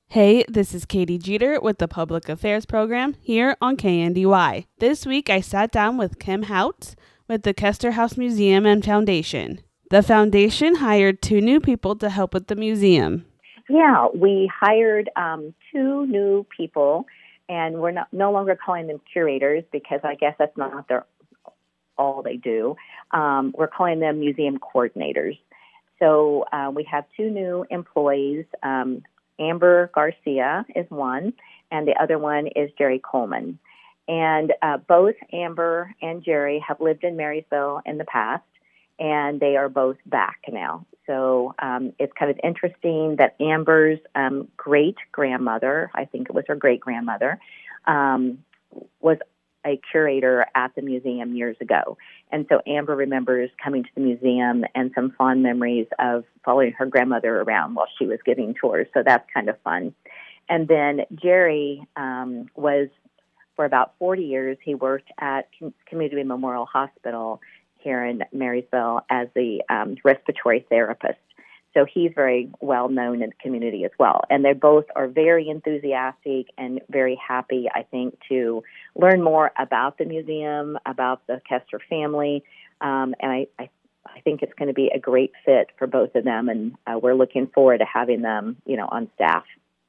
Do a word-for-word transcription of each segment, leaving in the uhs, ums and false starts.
Hey, this is Katie Jeter with the Public Affairs Program here on K N D Y. This week I sat down with Kim Houts with the Kester House Museum and Foundation. The foundation hired two new people to help with the museum. Yeah, we hired um, two new people, and we're not, no longer calling them curators because I guess that's not their all they do. Um, we're calling them museum coordinators. So uh, we have two new employees. Um, Amber Garcia is one, and the other one is Jerry Coleman. And uh, both Amber and Jerry have lived in Marysville in the past, and they are both back now. So um, it's kind of interesting that Amber's um, great-grandmother, I think it was her great-grandmother, um, was a curator at the museum years ago. And so Amber remembers coming to the museum and some fond memories of following her grandmother around while she was giving tours. So that's kind of fun. And then Jerry um, was, for about forty years, he worked at Community Memorial Hospital here in Marysville as the um, respiratory therapist. So he's very well known in the community as well. And they both are very enthusiastic and very happy, I think, to learn more about the museum, about the Kester family. Um, and I, I, I think it's going to be a great fit for both of them. And uh, we're looking forward to having them, you know, on staff.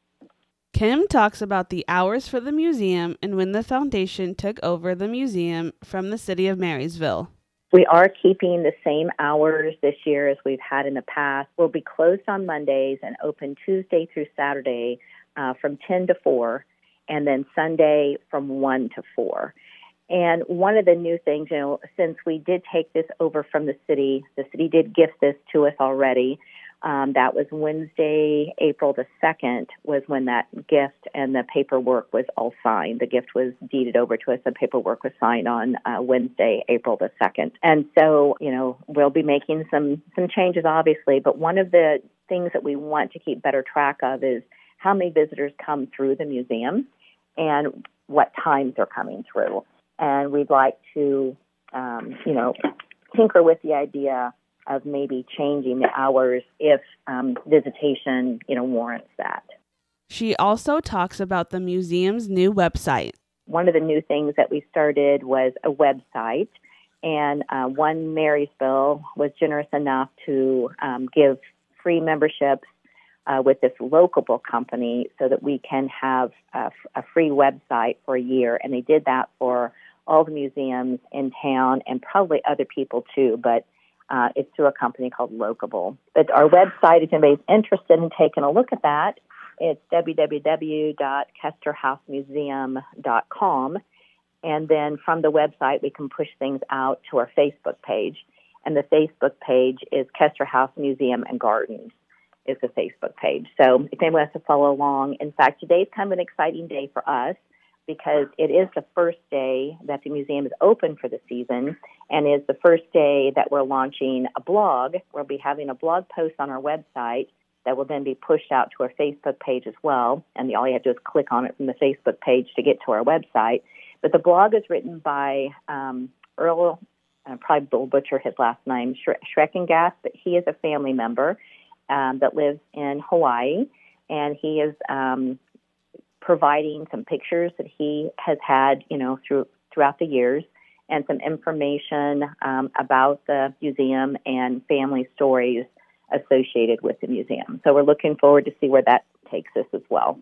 Kim talks about the hours for the museum and when the foundation took over the museum from the city of Marysville. We are keeping the same hours this year as we've had in the past. We'll be closed on Mondays and open Tuesday through Saturday uh, from ten to four, and then Sunday from one to four. And one of the new things, you know, since we did take this over from the city, the city did gift this to us already. Um, that was Wednesday, April the second, was when that gift and the paperwork was all signed. The gift was deeded over to us. The paperwork was signed on uh, Wednesday, April the second. And so, you know, we'll be making some, some changes, obviously. But one of the things that we want to keep better track of is how many visitors come through the museum and what times they're coming through. And we'd like to, um, you know, tinker with the idea of maybe changing the hours if um, visitation, you know, warrants that. She also talks about the museum's new website. One of the new things that we started was a website, and uh, One Marysville was generous enough to um, give free memberships uh, with this local company so that we can have a, a free website for a year, and they did that for all the museums in town and probably other people too, but Uh, it's through a company called Locable. But our website, if anybody's interested in taking a look at that, it's w w w dot kester house museum dot com. And then from the website, we can push things out to our Facebook page. And the Facebook page is Kester House Museum and Gardens is the Facebook page. So if anyone wants to follow along, in fact, today's kind of an exciting day for us, because it is the first day that the museum is open for the season and is the first day that we're launching a blog. We'll be having a blog post on our website that will then be pushed out to our Facebook page as well. And all you have to do is click on it from the Facebook page to get to our website. But the blog is written by um, Earl, uh, probably will butcher his last name, Schreckengast, but he is a family member um, that lives in Hawaii, and he is um, providing some pictures that he has had, you know, through throughout the years, and some information um, about the museum and family stories associated with the museum. So we're looking forward to see where that takes us as well.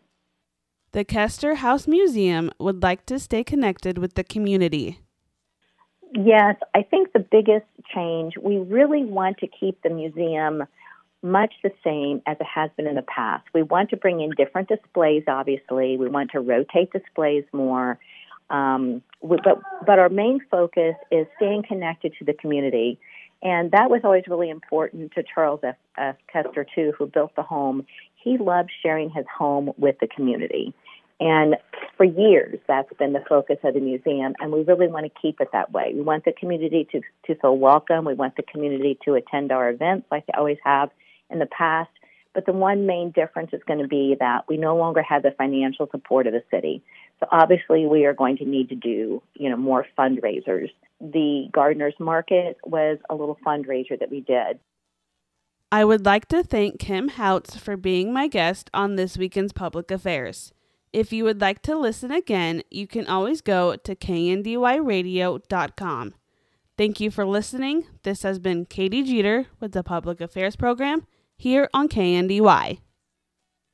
The Kester House Museum would like to stay connected with the community. Yes, I think the biggest change, we really want to keep the museum much the same as it has been in the past. We want to bring in different displays, obviously. We want to rotate displays more. Um, we, but, but our main focus is staying connected to the community. And that was always really important to Charles F. F. Kester, too, who built the home. He loved sharing his home with the community. And for years, that's been the focus of the museum, and we really want to keep it that way. We want the community to, to feel welcome. We want the community to attend our events like they always have in the past. But the one main difference is going to be that we no longer have the financial support of the city. So obviously we are going to need to do, you know, more fundraisers. The Gardeners Market was a little fundraiser that we did. I would like to thank Kim Houts for being my guest on this weekend's Public Affairs. If you would like to listen again, you can always go to K N D Y radio dot com. Thank you for listening. This has been Katie Jeter with the Public Affairs Program here on K N D Y.